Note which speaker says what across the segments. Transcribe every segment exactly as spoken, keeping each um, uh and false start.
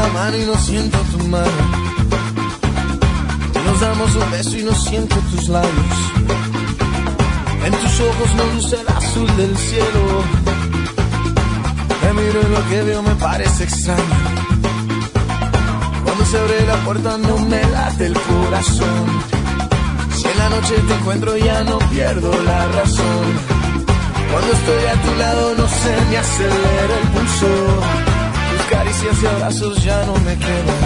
Speaker 1: la mano y no siento tu mano. Nos damos un beso y no siento tus labios. En tus ojos no luce el azul del cielo. Te miro y lo que veo me parece extraño. Cuando se abre la puerta no me late el corazón. Si en la noche te encuentro ya no pierdo la razón. Cuando estoy a tu lado no se me acelera el pulso. Tus caricias y abrazos ya no me quedan.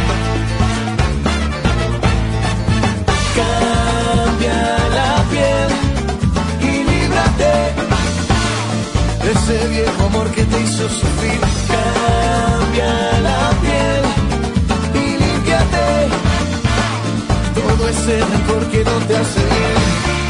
Speaker 1: Cambia la piel y líbrate de ese viejo amor que te hizo sufrir. Cambia la piel y límpiate todo ese rencor que no te hace bien.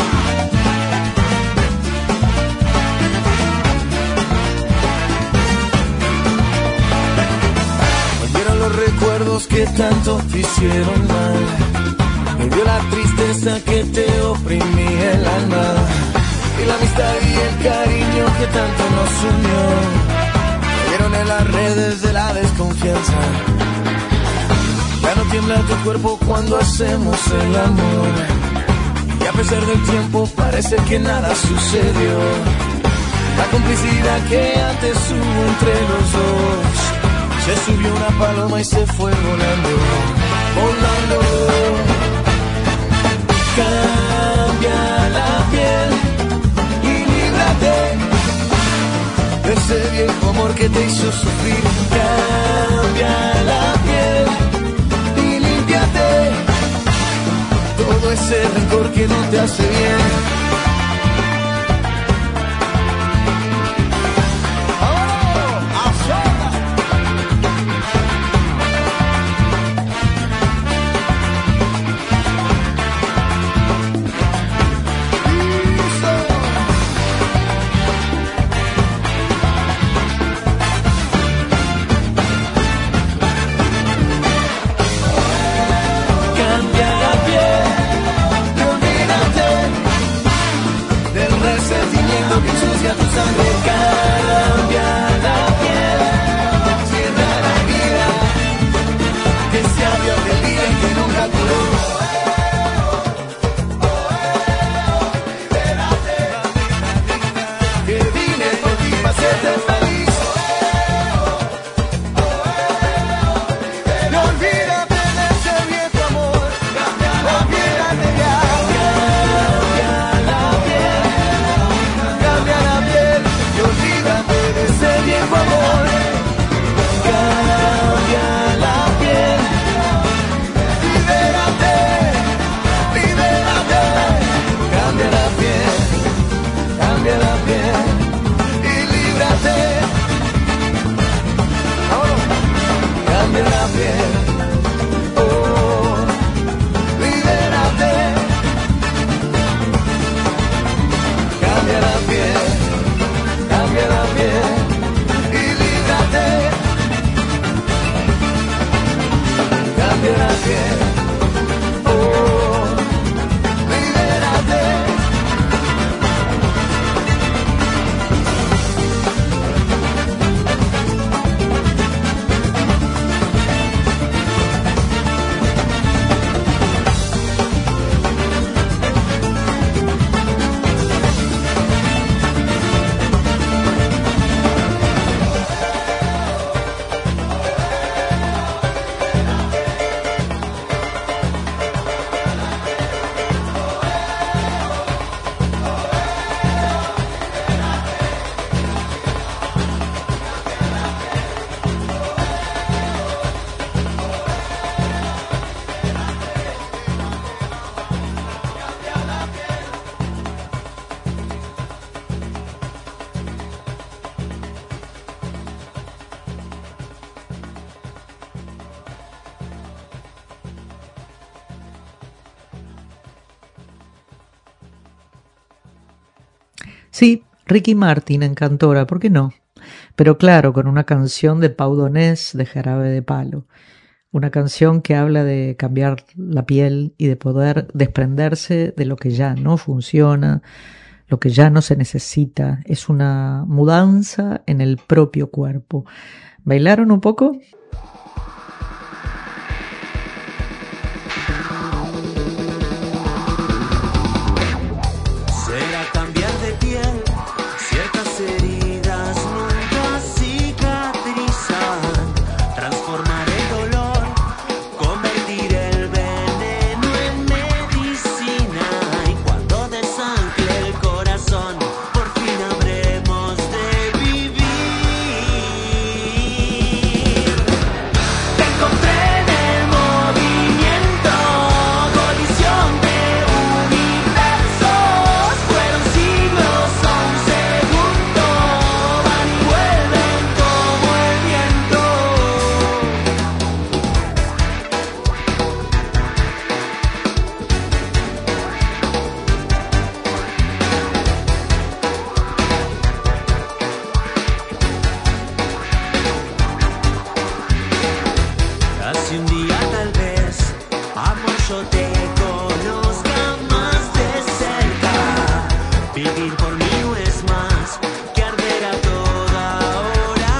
Speaker 1: Volvieron los recuerdos que tanto te hicieron mal. Me dio la tristeza que te oprimía el alma. Y la amistad y el cariño que tanto nos unió cayeron en las redes de la desconfianza. Ya no tiembla tu cuerpo cuando hacemos el amor. Y a pesar del tiempo parece que nada sucedió. La complicidad que antes hubo entre los dos, se subió una paloma y se fue volando, volando. Cambia la piel y líbrate de ese viejo amor que te hizo sufrir. Cambia la piel y límpiate todo ese rencor que no te hace bien.
Speaker 2: Sí, Ricky Martin en Cantora, ¿por qué no? Pero claro, con una canción de Pau Donés de Jarabe de Palo. Una canción que habla de cambiar la piel y de poder desprenderse de lo que ya no funciona, lo que ya no se necesita. Es una mudanza en el propio cuerpo. ¿Bailaron un poco?
Speaker 3: yo te conozca más de cerca. Vivir por mí no es más que arder a toda hora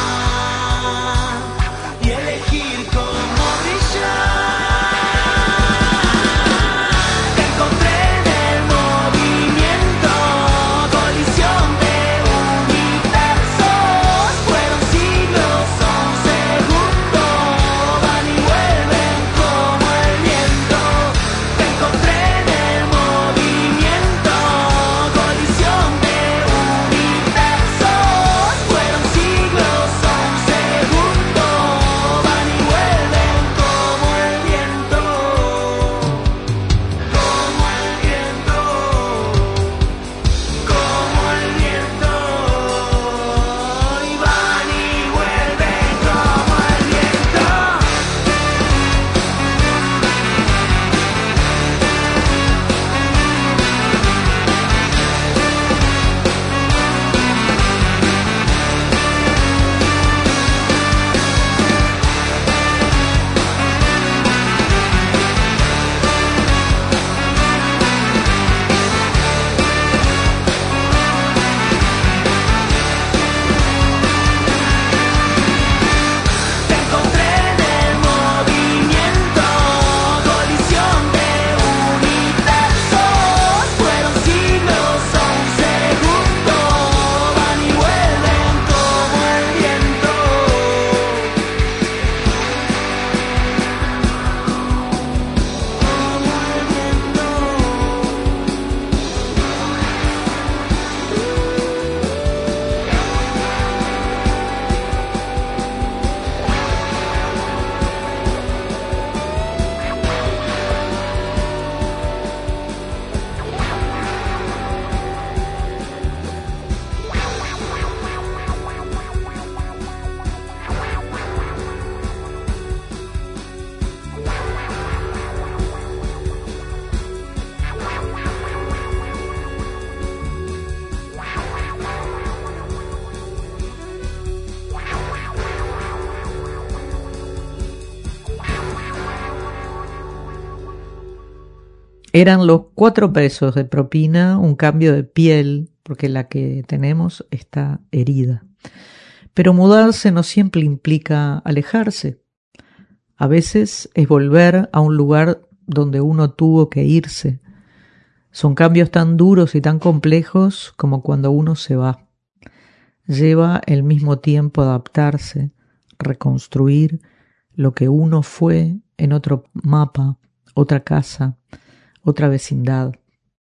Speaker 3: y elegir cómo brillar. Te encontré en el movimiento, colisión de universos. Fueron siglos, son segundos, van y vuelven como el viento. Te encontré en el movimiento, colisión de universos. Fueron siglos, son segundos, van y vuelven como el viento, como el viento, como el viento, y van y vuelven como el viento. Te encontré en el movimiento, colisión de universos. Fueron siglos, son segundos, van y vuelven como el viento. Como el viento.
Speaker 2: Eran los cuatro pesos de propina, un cambio de piel, porque la que tenemos está herida. Pero mudarse no siempre implica alejarse. A veces es volver a un lugar donde uno tuvo que irse. Son cambios tan duros y tan complejos como cuando uno se va. Lleva el mismo tiempo adaptarse, reconstruir lo que uno fue en otro mapa, otra casa, otra vecindad.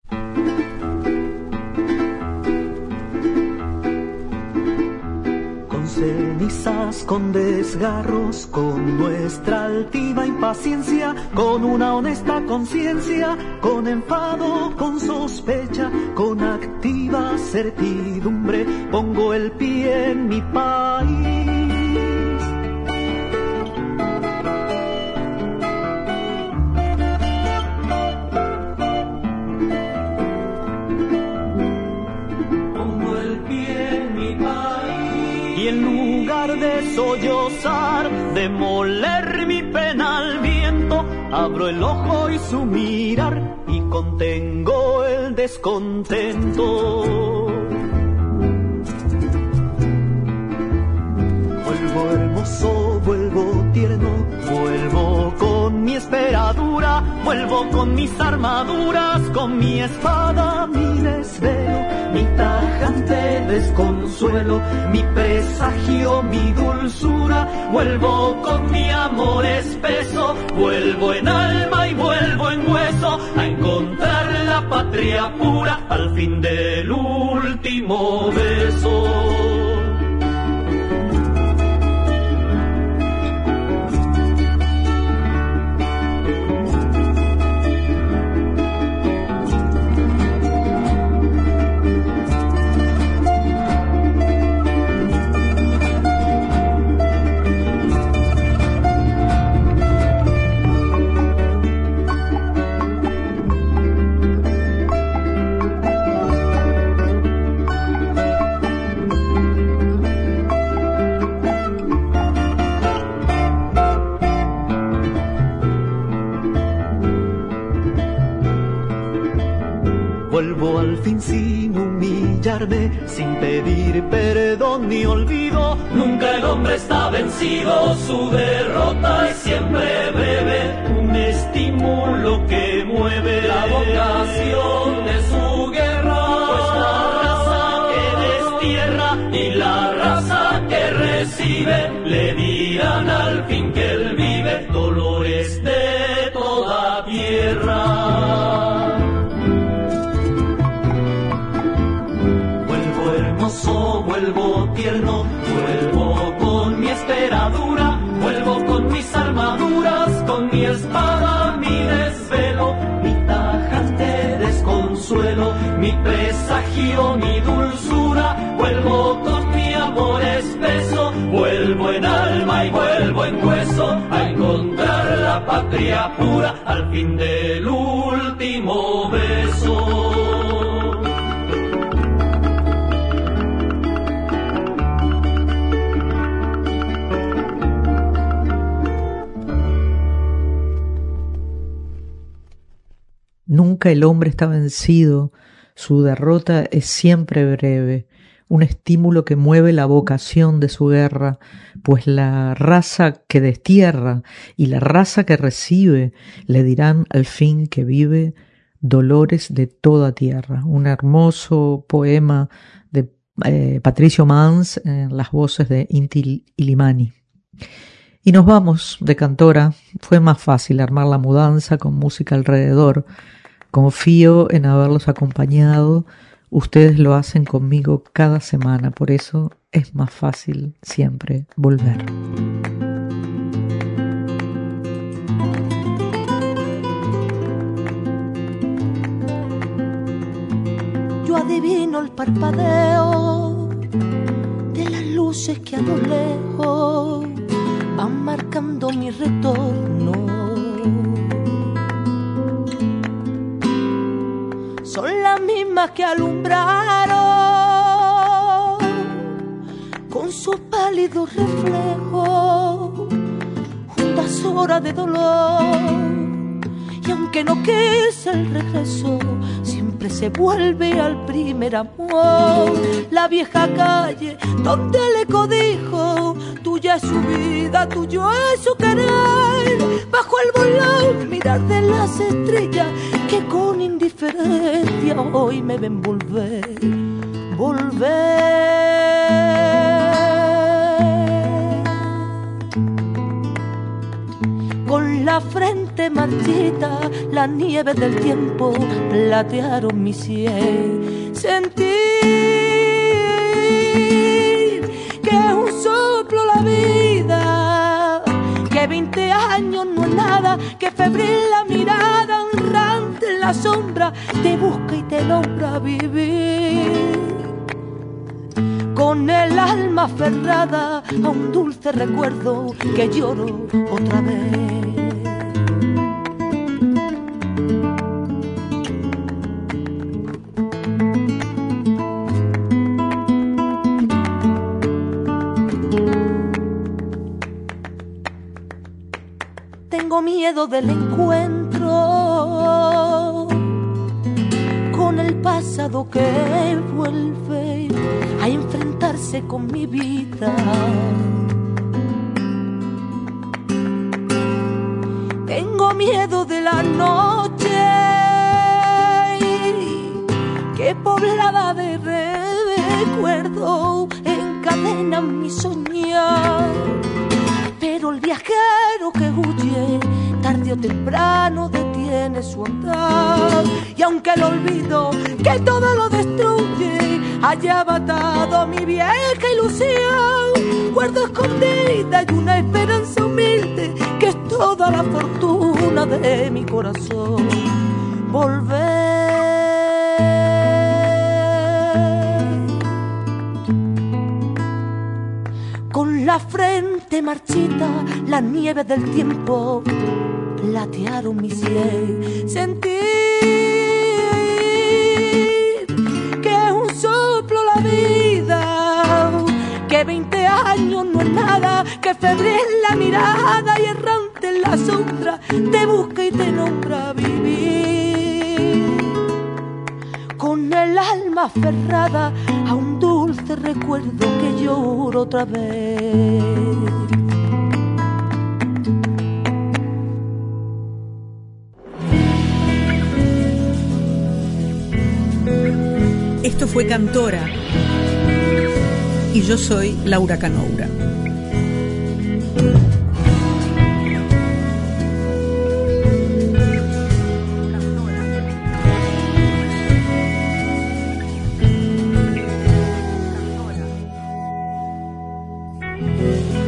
Speaker 3: Con cenizas, con desgarros, con nuestra altiva impaciencia, con una honesta conciencia, con enfado, con sospecha, con activa certidumbre, pongo el pie en mi país. En lugar de sollozar, demoler mi pena al viento, abro el ojo y su mirar y contengo el descontento. Vuelvo hermoso, vuelvo tierno, vuelvo con mi esperadura, vuelvo con mis armaduras, con mi espada, mi desvelo, mi tajante desconsuelo, mi presagio, mi dulzura, vuelvo con mi amor espeso, vuelvo en alma y vuelvo en hueso, a encontrar la patria pura al fin del último beso. vuelvo al fin sin humillarme, sin pedir perdón ni olvido. Nunca el hombre está vencido, su derrota es siempre breve. Un estímulo que mueve la vocación de su guerra, pues la raza que destierra y la raza que recibe le dirán al fin que él vive dolores de toda tierra. Vuelvo hermoso, vuelvo tierno, vuelvo con mi esperadura, vuelvo con mis armaduras, con mi espada, mi desvelo, mi tajante desconsuelo, mi presagio, mi dulzura, vuelvo con mi amor espeso, vuelvo en alma y vuelvo en hueso a encontrar la patria pura al fin del último beso.
Speaker 2: Nunca el hombre está vencido, su derrota es siempre breve, un estímulo que mueve la vocación de su guerra, pues la raza que destierra y la raza que recibe le dirán al fin que vive dolores de toda tierra. Un hermoso poema de eh, Patricio Mans en las voces de Inti Illimani. Y nos vamos de Cantora. Fue más fácil armar la mudanza con música alrededor. Confío en haberlos acompañado. Ustedes lo hacen conmigo cada semana, por eso es más fácil siempre volver.
Speaker 4: Yo adivino el parpadeo de las luces que a lo lejos van marcando mi retorno. Son las mismas que alumbraron con sus pálidos reflejos juntas horas de dolor. Y aunque no quise el regreso, siempre se vuelve al primer amor. La vieja calle donde el eco dijo: tuya es su vida, tuyo es su querer. Bajo el volón mirar de las estrellas que con indiferencia hoy me ven volver, volver. Con la frente marchita, la nieve del tiempo platearon mi sien. Sentir que es un soplo la vida, que veinte años no es nada, que febril la mirada errante en la sombra te busca y te logra vivir. Con el alma aferrada a un dulce recuerdo que lloro otra vez. Tengo miedo del encuentro con el pasado que vuelve a enfrentarse con mi vida. Tengo miedo de la noche que poblada de recuerdos encadena mi soñar. Pero el viajero que huye tarde o temprano detiene su andar. Y aunque el olvido que todo lo destruye haya matado mi vieja ilusión, guardo escondida y una esperanza humilde que es toda la fortuna de mi corazón. Volver. Con la frente marchita, la nieve del tiempo platearon mi sien. Sentir que es un soplo la vida, que veinte años no es nada, que febril la mirada y errante en la sombra te busca y te nombra vivir. alma aferrada a un dulce recuerdo que lloro otra vez.
Speaker 5: Esto fue Cantora y yo soy Laura Canoura.
Speaker 4: Cantora.